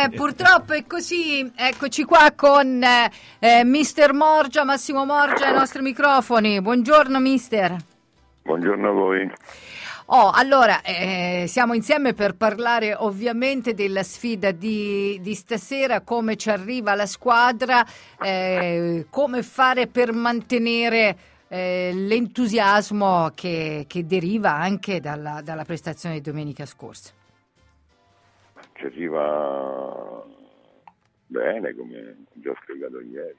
Purtroppo è così. Eccoci qua con Mister Morgia, Massimo Morgia ai nostri microfoni. Buongiorno mister. Buongiorno a voi. Allora, siamo insieme per parlare ovviamente della sfida di stasera, come ci arriva la squadra, come fare per mantenere l'entusiasmo che deriva anche dalla prestazione di domenica scorsa. Ci arriva bene, come già spiegato ieri.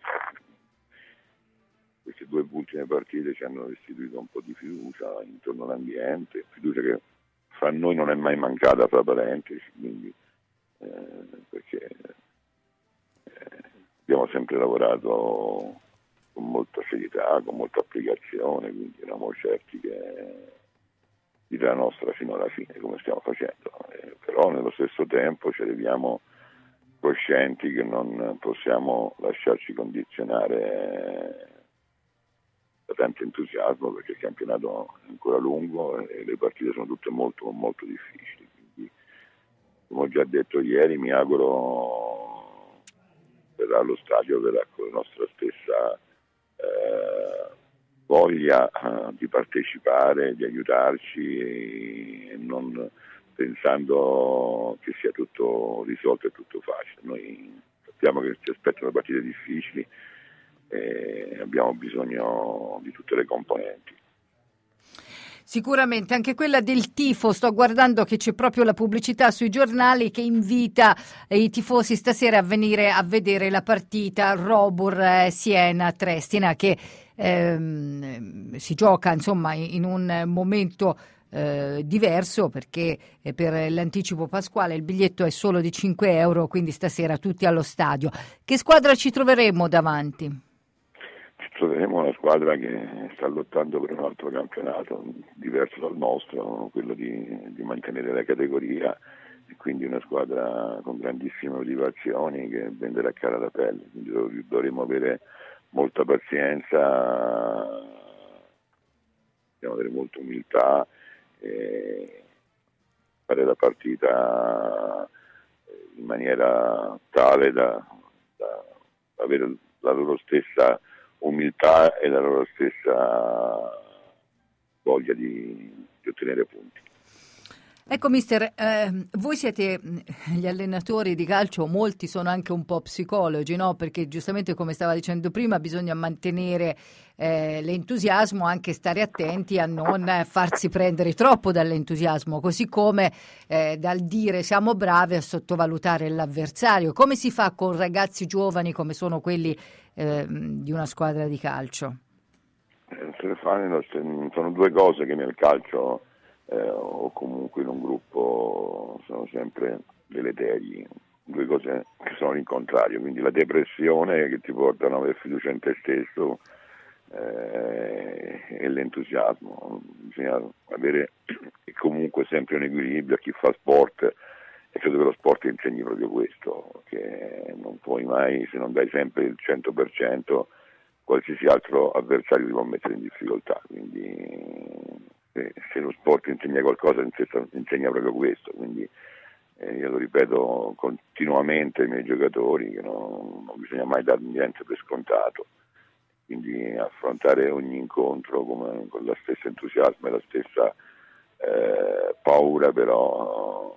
Queste due ultime partite ci hanno restituito un po' di fiducia intorno all'ambiente, fiducia che fra noi non è mai mancata, fra parentesi, quindi, perché abbiamo sempre lavorato con molta serietà, con molta applicazione, quindi eravamo certi che la nostra fino alla fine, come stiamo facendo, però nello stesso tempo ci arriviamo coscienti che non possiamo lasciarci condizionare da tanto entusiasmo, perché il campionato è ancora lungo e le partite sono tutte molto molto difficili. Quindi, come ho già detto ieri, mi auguro verrà allo stadio, verrà con la nostra stessa voglia di partecipare, di aiutarci e non pensando che sia tutto risolto e tutto facile. Noi sappiamo che ci aspettano partite difficili e abbiamo bisogno di tutte le componenti. Sicuramente anche quella del tifo, sto guardando che c'è proprio la pubblicità sui giornali che invita i tifosi stasera a venire a vedere la partita Robur Siena Triestina, che si gioca insomma in un momento diverso, perché per l'anticipo pasquale il biglietto è solo di 5 euro, quindi stasera tutti allo stadio. Che squadra ci troveremo davanti? Troveremo una squadra che sta lottando per un altro campionato diverso dal nostro, quello di mantenere la categoria, e quindi una squadra con grandissime motivazioni che venderà cara la pelle, quindi dovremo avere molta pazienza, dobbiamo avere molta umiltà e fare la partita in maniera tale da avere la loro stessa umiltà e la loro stessa voglia di ottenere punti. Ecco mister, voi siete gli allenatori di calcio, molti sono anche un po' psicologi, no? Perché giustamente, come stava dicendo prima, bisogna mantenere l'entusiasmo, anche stare attenti a non farsi prendere troppo dall'entusiasmo, così come dal dire siamo bravi a sottovalutare l'avversario. Come si fa con ragazzi giovani come sono quelli di una squadra di calcio? Sono due cose che nel calcio o comunque in un gruppo sono sempre deleteri, due cose che sono l'incontrario, quindi la depressione che ti porta a non avere fiducia in te stesso e l'entusiasmo. Bisogna avere comunque sempre un equilibrio a chi fa sport, e credo che lo sport insegni proprio questo, che non puoi mai, se non dai sempre il 100%, qualsiasi altro avversario ti può mettere in difficoltà, quindi se lo sport insegna qualcosa insegna proprio questo, quindi io lo ripeto continuamente ai miei giocatori che non bisogna mai dare niente per scontato, quindi affrontare ogni incontro con la stessa entusiasmo e la stessa paura però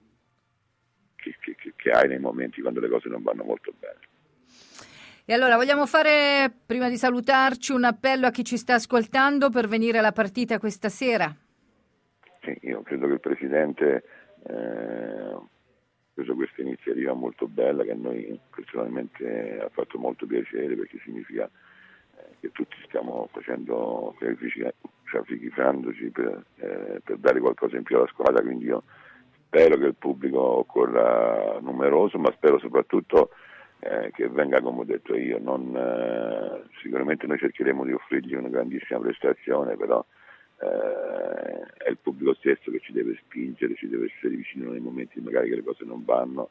che hai nei momenti quando le cose non vanno molto bene. E allora vogliamo fare, prima di salutarci, un appello a chi ci sta ascoltando per venire alla partita questa sera? Sì, io credo che il Presidente ha preso questa iniziativa molto bella, che a noi personalmente ha fatto molto piacere, perché significa che tutti stiamo facendo sacrificandoci per dare qualcosa in più alla squadra, quindi io spero che il pubblico corra numeroso, ma spero soprattutto che venga, come ho detto io. Sicuramente noi cercheremo di offrirgli una grandissima prestazione, però è il pubblico stesso che ci deve spingere, ci deve essere vicino nei momenti magari che le cose non vanno,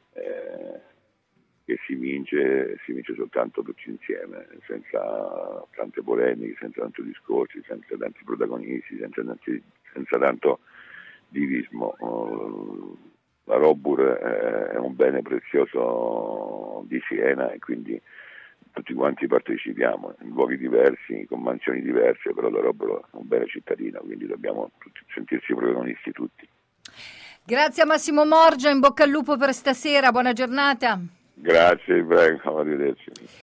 che si vince soltanto tutti insieme, senza tante polemiche, senza tanti discorsi, senza tanti protagonisti, senza tanto divismo. la Robur è un bene prezioso di Siena e quindi tutti quanti partecipiamo in luoghi diversi, con mansioni diverse, però la Robur è un bene cittadino, quindi dobbiamo sentirsi protagonisti tutti. Grazie a Massimo Morgia, in bocca al lupo per stasera, buona giornata. Grazie, prego, arrivederci.